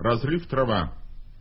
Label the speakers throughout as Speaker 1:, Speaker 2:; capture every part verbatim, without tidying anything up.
Speaker 1: Разрыв трава.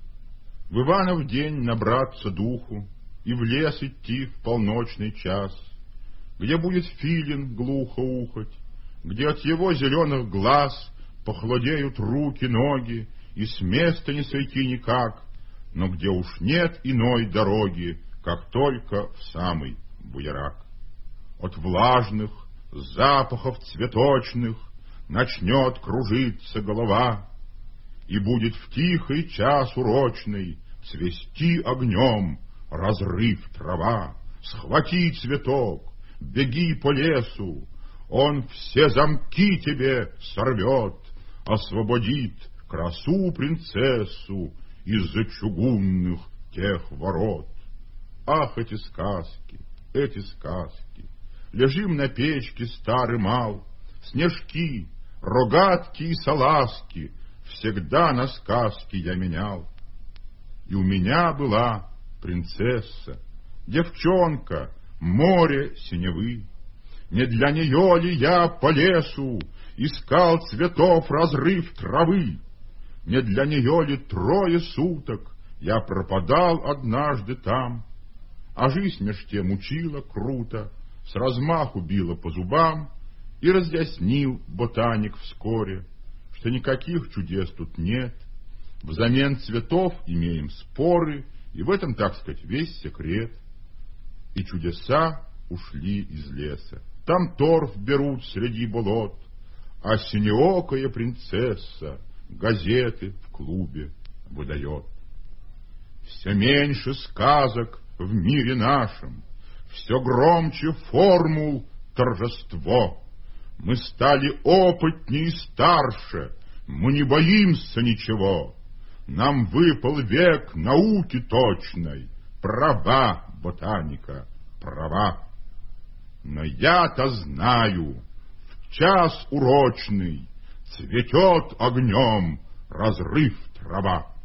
Speaker 1: В Иванов день набраться духу И в лес идти в полночный час, Где будет филин глухо ухать, Где от его зеленых глаз Похолодеют руки, ноги, И с места не сойти никак, Но где уж нет иной дороги, Как только в самый буерак. От влажных запахов цветочных Начнет кружиться голова, И будет в тихий час урочный Цвести огнем разрыв трава. Схвати цветок, беги по лесу, Он все замки тебе сорвет, Освободит красу принцессу Из-за чугунных тех ворот. Ах, эти сказки, эти сказки! Лежим на печке старый мал, Снежки, рогатки и салазки Всегда на сказки я менял. И у меня была принцесса, девчонка, море синевы. Не для нее ли я по лесу Искал цветов разрыв травы? Не для нее ли трое суток Я пропадал однажды там? А жизнь меж тем учила круто, С размаху била по зубам, И разъяснил ботаник вскоре, Что никаких чудес тут нет. Взамен цветов имеем споры, И в этом, так сказать, весь секрет. И чудеса ушли из леса. Там торф берут среди болот, А синеокая принцесса Газеты в клубе выдает. Все меньше сказок в мире нашем, Все громче формул торжество. Мы стали опытнее и старше, Мы не боимся ничего. Нам выпал век науки точной, Права, ботаника, права. Но я-то знаю, в час урочный Цветет огнем разрыв трава.